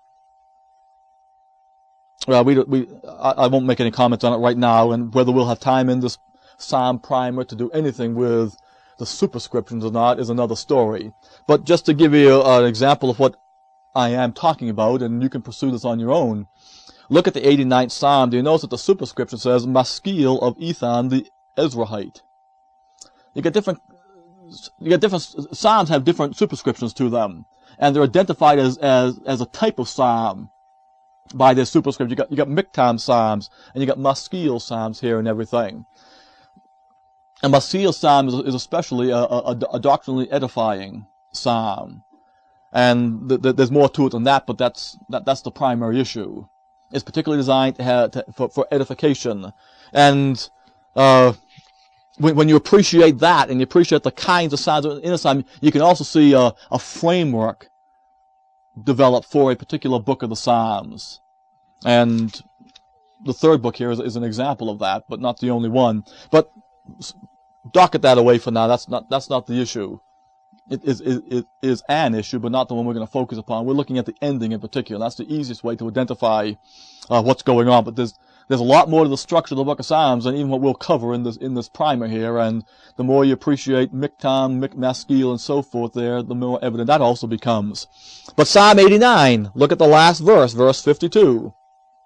well, we, we, I, I won't make any comments on it right now, and whether we'll have time in this Psalm primer to do anything with the superscriptions or not is another story. But just to give you an example of what I am talking about, and you can pursue this on your own, look at the eighty-ninth Psalm. Do you notice that the superscription says, Maskil of Ethan the Ezrahite? You get different, you get different, Psalms have different superscriptions to them, and they're identified as, as, as a type of Psalm by their superscription. You got, you got Miktam Psalms, and you got Maskil Psalms here and everything. And Maskil Psalm is, is especially a, a, a doctrinally edifying Psalm. And th th there's more to it than that, but that's, that, that's the primary issue. It's particularly designed to have, to, for, for edification. And uh, when, when you appreciate that, and you appreciate the kinds of Psalms in a Psalm, you can also see a, a framework developed for a particular book of the Psalms. And the third book here is, is an example of that, but not the only one. But docket that away for now. That's not that's not the issue. It is it, it is an issue, but not the one we're going to focus upon. We're looking at the ending in particular. That's the easiest way to identify uh, what's going on. But there's there's a lot more to the structure of the Book of Psalms than even what we'll cover in this in this primer here. And the more you appreciate Miktam, Mik Maskil, and so forth, there, the more evident that also becomes. But Psalm eighty-nine. Look at the last verse, verse fifty-two.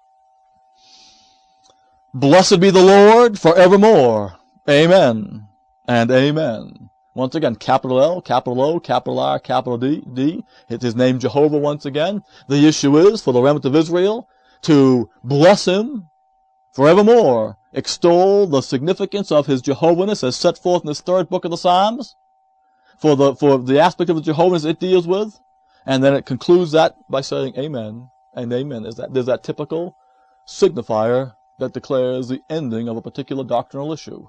Blessed be the Lord forevermore. Amen and amen. Once again, capital L, capital O, capital R, capital D, D. It's his name Jehovah once again. The issue is for the remnant of Israel to bless him forevermore. Extol the significance of his Jehovahness as set forth in this third book of the Psalms. For the, for the aspect of the Jehovahness it deals with. And then it concludes that by saying amen and amen. There's that, there's that typical signifier that declares the ending of a particular doctrinal issue.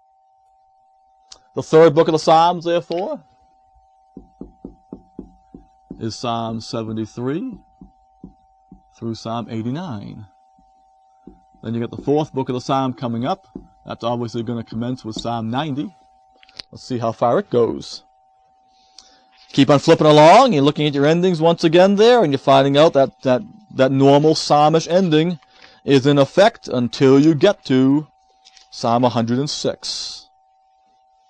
The third book of the Psalms, therefore, is Psalm seventy-three through Psalm eighty-nine. Then you got the fourth book of the Psalm coming up. That's obviously going to commence with Psalm ninety. Let's see how far it goes. Keep on flipping along. You're looking at your endings once again there, and you're finding out that that, that normal psalmish ending is in effect until you get to Psalm one hundred six.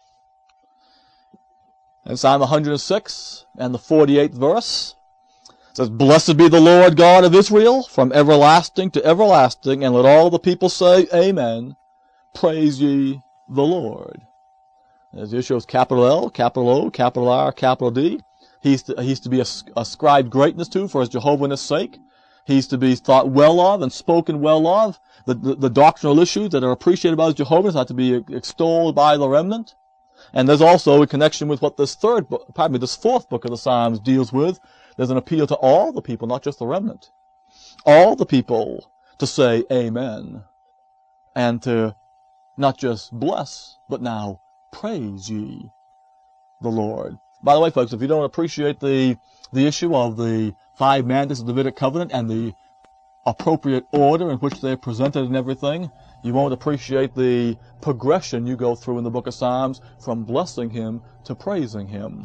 And Psalm one hundred six and the forty-eighth verse It says, "Blessed be the Lord God of Israel from everlasting to everlasting, and let all the people say, Amen. Praise ye the Lord." As the issue is capital L, capital O, capital R, capital D. He's to, he's to be ascribed greatness to for his Jehovah's sake. He's to be thought well of and spoken well of. The, the, the doctrinal issues that are appreciated by the Jehovah's are to be extolled by the remnant. And there's also a connection with what this third book, pardon me, this fourth book of the Psalms deals with. There's an appeal to all the people, not just the remnant. All the people to say Amen. And to not just bless, but now praise ye the Lord. By the way, folks, if you don't appreciate the the issue of the five mandates of the Davidic covenant and the appropriate order in which they're presented and everything, you won't appreciate the progression you go through in the book of Psalms from blessing him to praising him.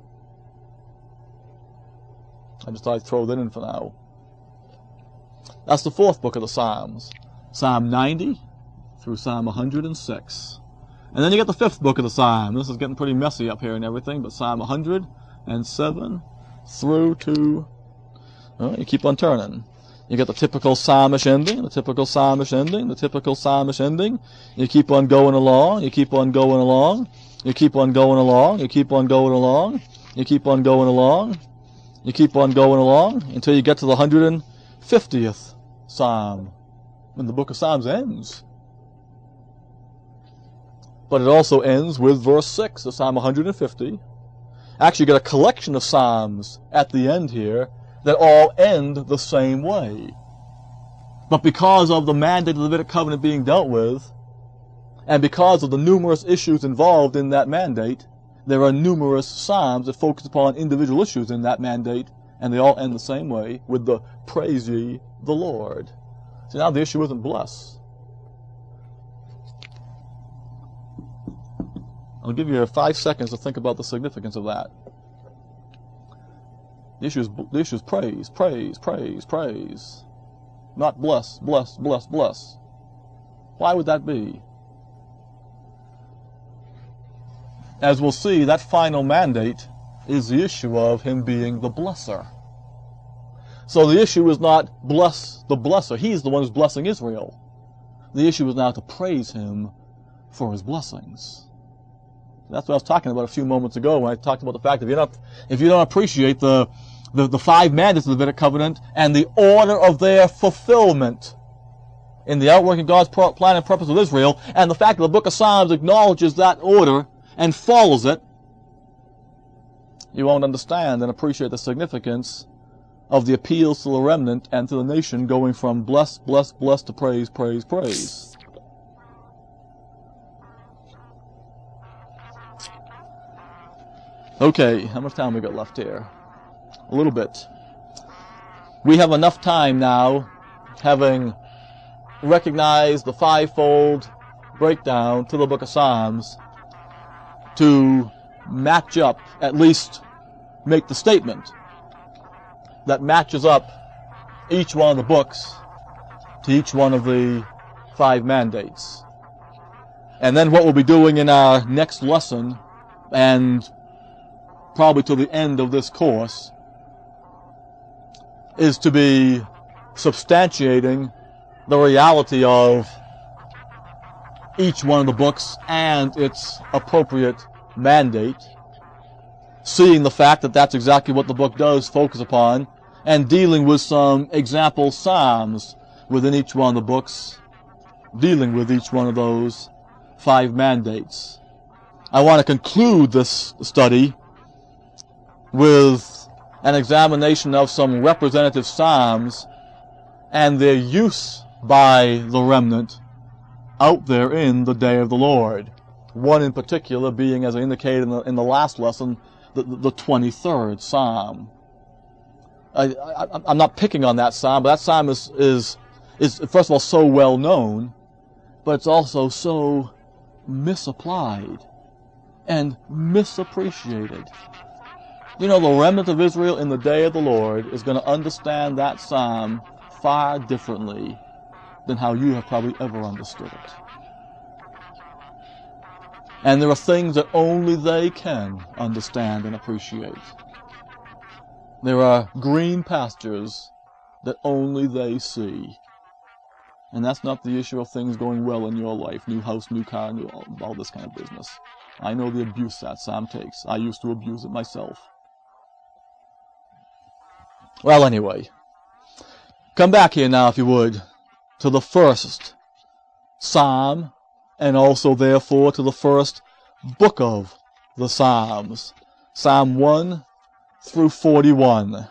I just thought I'd throw that in for now. That's the fourth book of the Psalms. Psalm ninety through Psalm one hundred six. And then you get the fifth book of the Psalm. This is getting pretty messy up here and everything, but Psalm one hundred seven through to, well, you keep on turning. You get the typical psalmish ending, the typical psalmish ending, the typical psalmish ending. You keep on going along, you keep on going along, you keep on going along, you keep on going along, you keep on going along, you keep on going along until you get to the one hundred fiftieth Psalm, when the book of Psalms ends. But it also ends with verse six of Psalm one hundred fifty. Actually, you get a collection of Psalms at the end here that all end the same way. But because of the mandate of the Davidic covenant being dealt with, and because of the numerous issues involved in that mandate, there are numerous Psalms that focus upon individual issues in that mandate, and they all end the same way, with the praise ye the Lord. See, now the issue isn't bless. I'll give you five seconds to think about the significance of that. The issue is, the issue is praise, praise, praise, praise. Not bless, bless, bless, bless. Why would that be? As we'll see, that final mandate is the issue of him being the blesser. So the issue is not bless the blesser. He's the one who's blessing Israel. The issue is now to praise him for his blessings. That's what I was talking about a few moments ago when I talked about the fact that if you don't, if you don't appreciate the, the, the five mandates of the Davidic covenant and the order of their fulfillment in the outworking of God's plan and purpose with Israel, and the fact that the book of Psalms acknowledges that order and follows it, you won't understand and appreciate the significance of the appeals to the remnant and to the nation going from bless, bless, bless to praise, praise, praise. Okay, how much time we got left here? A little bit. We have enough time now, having recognized the fivefold breakdown to the book of Psalms, to match up, at least make the statement that matches up each one of the books to each one of the five mandates. And then what we'll be doing in our next lesson, and probably to the end of this course, is to be substantiating the reality of each one of the books and its appropriate mandate, seeing the fact that that's exactly what the book does focus upon, and dealing with some example psalms within each one of the books, dealing with each one of those five mandates. I want to conclude this study with an examination of some representative psalms and their use by the remnant out there in the day of the Lord. One in particular being, as I indicated in the, in the last lesson, the, the twenty-third Psalm. I, I, I'm not picking on that psalm, but that psalm is, is, is, first of all, so well known, but it's also so misapplied and misappreciated. You know, the remnant of Israel in the day of the Lord is going to understand that psalm far differently than how you have probably ever understood it. And there are things that only they can understand and appreciate. There are green pastures that only they see. And that's not the issue of things going well in your life. New house, new car, new all, all this kind of business. I know the abuse that Psalm takes. I used to abuse it myself. Well, anyway. Come back here now, if you would, to the first Psalm, and also, therefore, to the first book of the Psalms. Psalm one through forty-one.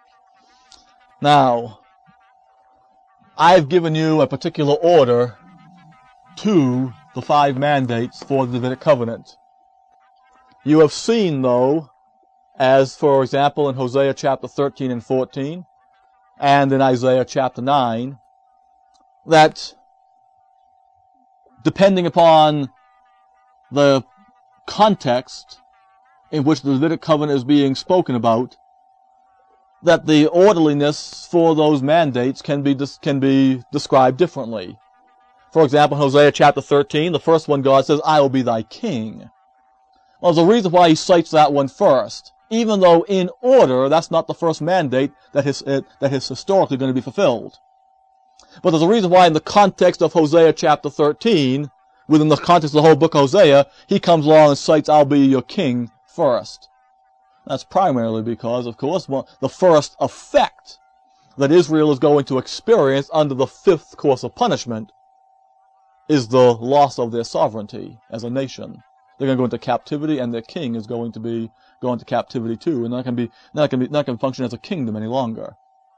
Now, I've given you a particular order to the five mandates for the Davidic covenant. You have seen, though, as for example in Hosea chapter thirteen and fourteen, and in Isaiah chapter nine, that depending upon the context in which the Davidic covenant is being spoken about, that the orderliness for those mandates can be can be described differently. For example, Hosea chapter thirteen, the first one, God says, I will be thy king. Well, there's a reason why he cites that one first, even though in order, that's not the first mandate that is, uh, that is historically going to be fulfilled. But there's a reason why in the context of Hosea chapter thirteen, within the context of the whole book of Hosea, he comes along and cites, I'll be your king first. That's primarily because, of course, the first effect that Israel is going to experience under the fifth course of punishment is the loss of their sovereignty as a nation. They're going to go into captivity, and their king is going to be going to captivity too, and not going to be not going to be not going to function as a kingdom any longer.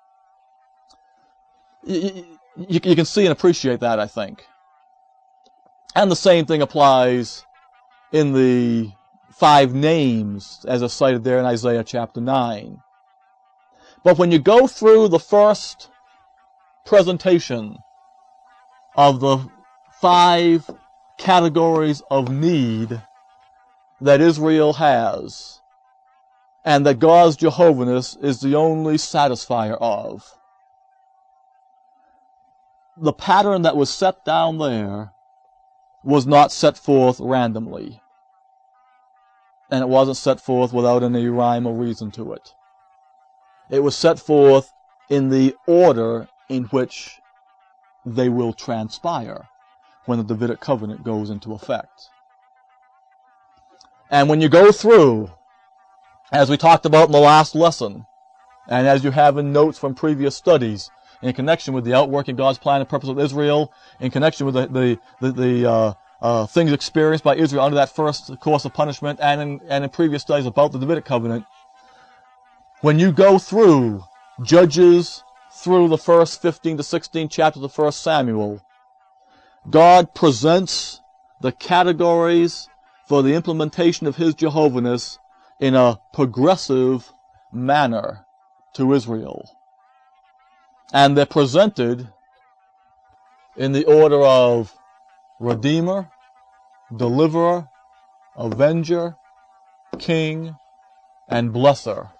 You, you, you can see and appreciate that, I think. And the same thing applies in the five names as are cited there in Isaiah chapter nine. But when you go through the first presentation of the five categories of need that Israel has, and that God's Jehovahness is the only satisfier of, the pattern that was set down there was not set forth randomly. And it wasn't set forth without any rhyme or reason to it. It was set forth in the order in which they will transpire when the Davidic covenant goes into effect. And when you go through, as we talked about in the last lesson, and as you have in notes from previous studies, in connection with the outworking God's plan and purpose of Israel, in connection with the, the, the, the uh, Uh, things experienced by Israel under that first course of punishment, and in, and in previous studies about the Davidic covenant, when you go through Judges through the first fifteen to sixteen chapters of First Samuel, God presents the categories for the implementation of his Jehovahness in a progressive manner to Israel. And they're presented in the order of Redeemer, Deliverer, Avenger, King, and Blesser.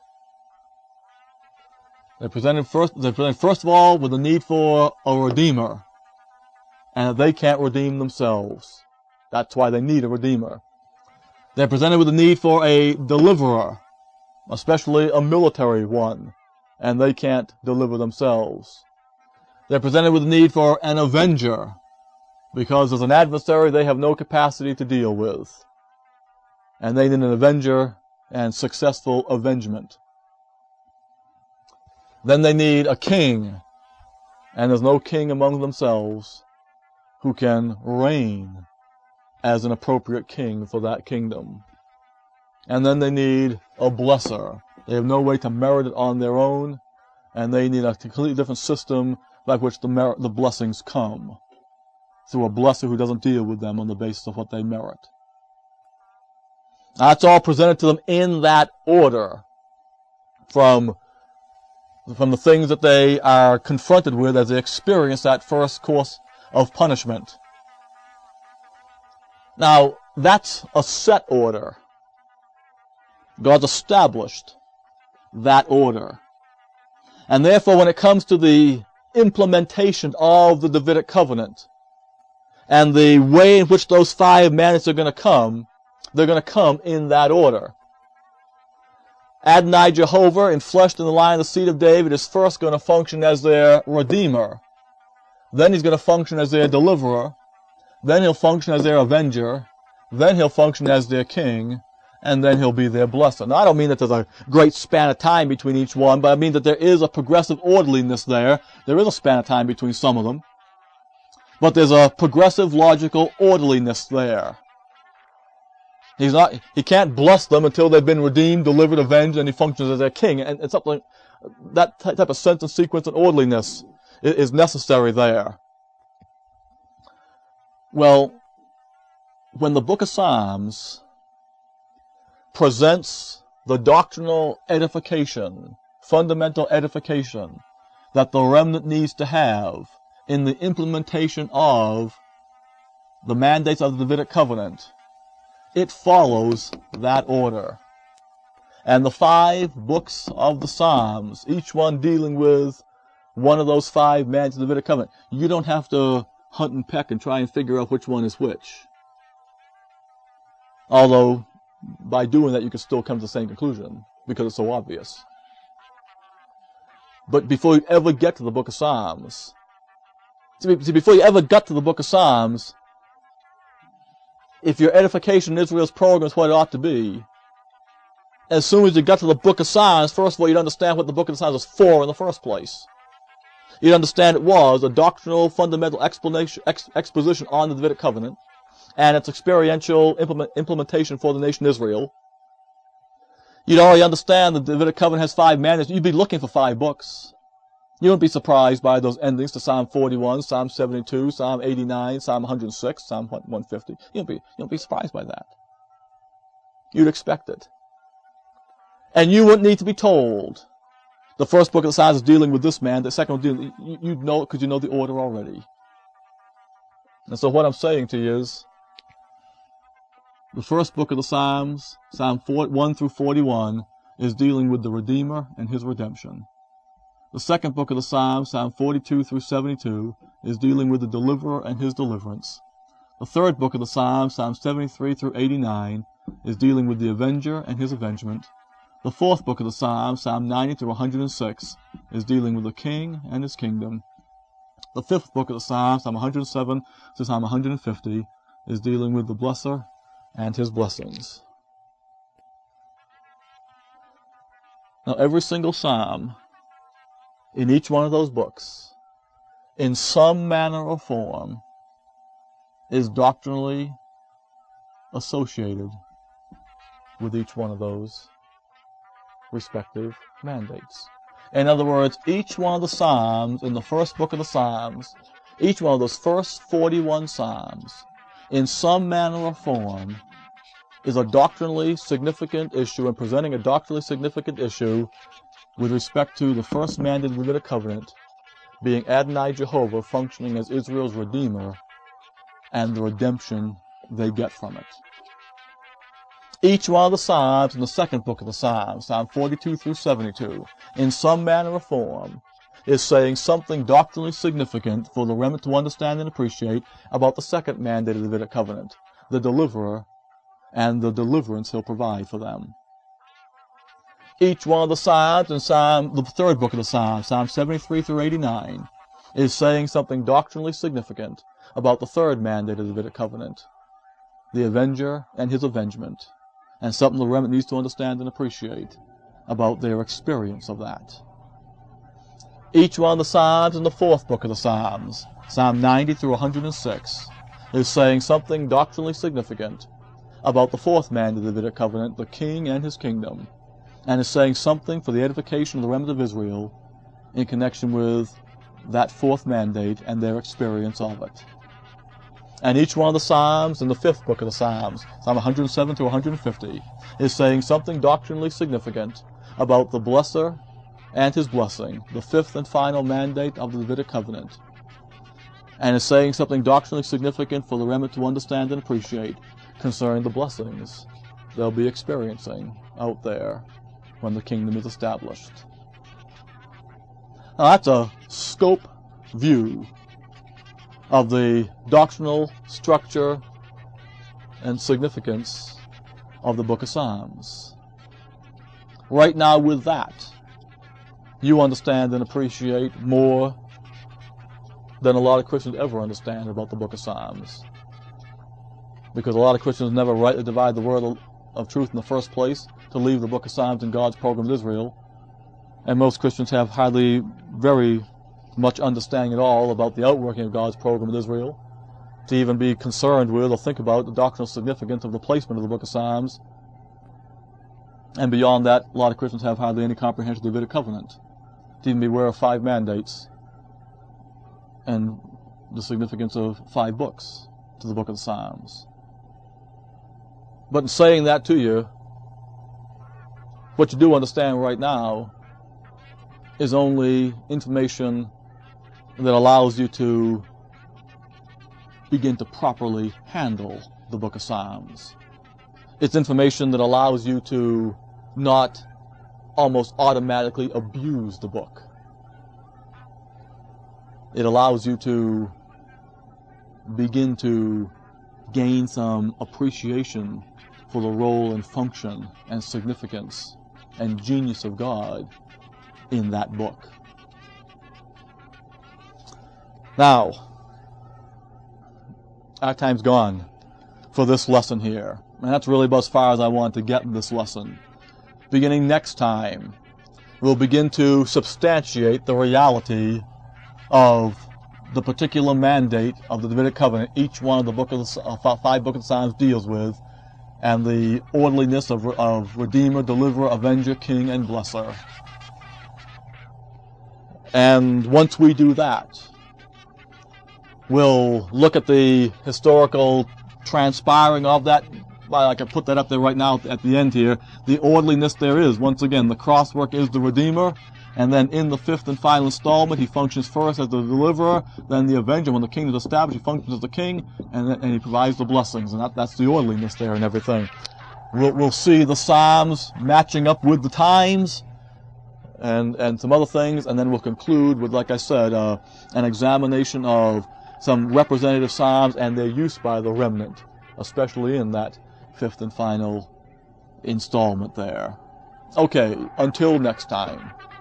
They're presented first, they're presented first of all with the need for a Redeemer, and that they can't redeem themselves. That's why they need a Redeemer. They're presented with the need for a Deliverer, especially a military one, and they can't deliver themselves. They're presented with the need for an Avenger, because as an adversary they have no capacity to deal with. And they need an avenger and successful avengement. Then they need a king, and there's no king among themselves who can reign as an appropriate king for that kingdom. And then they need a blesser. They have no way to merit it on their own, and they need a completely different system by which the, merit, the blessings come, through a blesser who doesn't deal with them on the basis of what they merit. That's all presented to them in that order, from, from the things that they are confronted with as they experience that first course of punishment. Now, that's a set order. God's established that order. And therefore, when it comes to the implementation of the Davidic covenant, and the way in which those five mandates are going to come, they're going to come in that order. Adonai Jehovah, enfleshed in the line of the seed of David, is first going to function as their Redeemer. Then he's going to function as their Deliverer. Then he'll function as their Avenger. Then he'll function as their King. And then he'll be their Blesser. Now, I don't mean that there's a great span of time between each one, but I mean that there is a progressive orderliness there. There is a span of time between some of them. But there's a progressive, logical orderliness there. He's not, he can't bless them until they've been redeemed, delivered, avenged, and he functions as their king. And it's something, that type of sentence, sequence, and orderliness is necessary there. Well, when the book of Psalms presents the doctrinal edification, fundamental edification, that the remnant needs to have in the implementation of the mandates of the Davidic covenant, it follows that order. And the five books of the Psalms, each one dealing with one of those five mandates of the Davidic covenant, you don't have to hunt and peck and try and figure out which one is which. Although, by doing that, you can still come to the same conclusion, because it's so obvious. But before you ever get to the book of Psalms, see, before you ever got to the book of Psalms, if your edification in Israel's program is what it ought to be, as soon as you got to the book of Psalms, first of all, you'd understand what the book of Psalms was for in the first place. You'd understand it was a doctrinal, fundamental explanation, ex, exposition on the Davidic covenant, and its experiential implement, implementation for the nation Israel. You'd already understand that the Davidic covenant has five mandates. You'd be looking for five books. You wouldn't be surprised by those endings to Psalm forty-one, Psalm seventy-two, Psalm eighty-nine, Psalm one hundred six, Psalm one fifty. You wouldn't be, you wouldn't be surprised by that. You'd expect it. And you wouldn't need to be told. The first book of the Psalms is dealing with this man. The second one dealing, you, you'd know it because you know the order already. And so what I'm saying to you is, the first book of the Psalms, Psalm one through forty-one, is dealing with the Redeemer and his redemption. The second book of the Psalms, Psalm forty-two through seventy-two, is dealing with the Deliverer and his deliverance. The third book of the Psalms, Psalm seventy-three through eighty-nine, is dealing with the Avenger and his avengement. The fourth book of the Psalms, Psalm ninety through one hundred six, is dealing with the King and his kingdom. The fifth book of the Psalms, Psalm one hundred seven to Psalm one hundred fifty, is dealing with the Blesser and his blessings. Now, every single psalm in each one of those books, in some manner or form, is doctrinally associated with each one of those respective mandates. In other words, each one of the psalms in the first book of the Psalms, each one of those first forty-one psalms, in some manner or form, is a doctrinally significant issue and presenting a doctrinally significant issue with respect to the first mandate of the Davidic covenant being Adonai Jehovah functioning as Israel's Redeemer and the redemption they get from it. Each one of the Psalms in the second book of the Psalms, Psalm forty-two through seventy-two, in some manner or form, is saying something doctrinally significant for the remnant to understand and appreciate about the second mandate of the Davidic covenant, the Deliverer, and the deliverance he'll provide for them. Each one of the Psalms in Psalm, the third book of the Psalms, Psalm seventy-three through eighty-nine, is saying something doctrinally significant about the third mandate of the Davidic covenant, the Avenger and his avengement, and something the remnant needs to understand and appreciate about their experience of that. Each one of the Psalms in the fourth book of the Psalms, Psalm ninety through one hundred six, is saying something doctrinally significant about the fourth mandate of the Davidic covenant, the King and his kingdom, and is saying something for the edification of the remnant of Israel in connection with that fourth mandate and their experience of it. And each one of the Psalms in the fifth book of the Psalms, Psalm one hundred seven through one hundred fifty, is saying something doctrinally significant about the Blesser and his blessing, the fifth and final mandate of the Davidic covenant, and is saying something doctrinally significant for the remnant to understand and appreciate concerning the blessings they'll be experiencing out there when the kingdom is established. Now that's a scope view of the doctrinal structure and significance of the book of Psalms. right now with that, you understand and appreciate more than a lot of Christians ever understand about the book of Psalms. Because a lot of Christians never rightly divide the word of, of truth in the first place to leave the book of Psalms in God's program of Israel. And most Christians have hardly very much understanding at all about the outworking of God's program of Israel, to even be concerned with or think about the doctrinal significance of the placement of the book of Psalms. And beyond that, a lot of Christians have hardly any comprehension of the Davidic covenant, to even be aware of five mandates and the significance of five books to the book of the Psalms. But in saying that to you, what you do understand right now is only information that allows you to begin to properly handle the book of Psalms. It's information that allows you to not almost automatically abuse the book. It allows you to begin to gain some appreciation for the role and function and significance and genius of God in that book. Now, our time's gone for this lesson here. And that's really about as far as I want to get in this lesson. Beginning next time, we'll begin to substantiate the reality of the particular mandate of the Davidic covenant each one of the book of the, uh, five books of Psalms deals with, and the orderliness of, of Redeemer, Deliverer, Avenger, King, and Blesser. And once we do that, we'll look at the historical transpiring of that. I can put that up there right now at the end here. The orderliness there is. Once again, the crosswork is the Redeemer, and then in the fifth and final installment, he functions first as the Deliverer, then the Avenger. When the kingdom is established, he functions as the King, and, and he provides the blessings, and that, that's the orderliness there and everything. We'll, we'll see the Psalms matching up with the times, and, and some other things, and then we'll conclude with, like I said, uh, an examination of some representative Psalms and their use by the remnant, especially in that fifth and final installment there. Okay, until next time.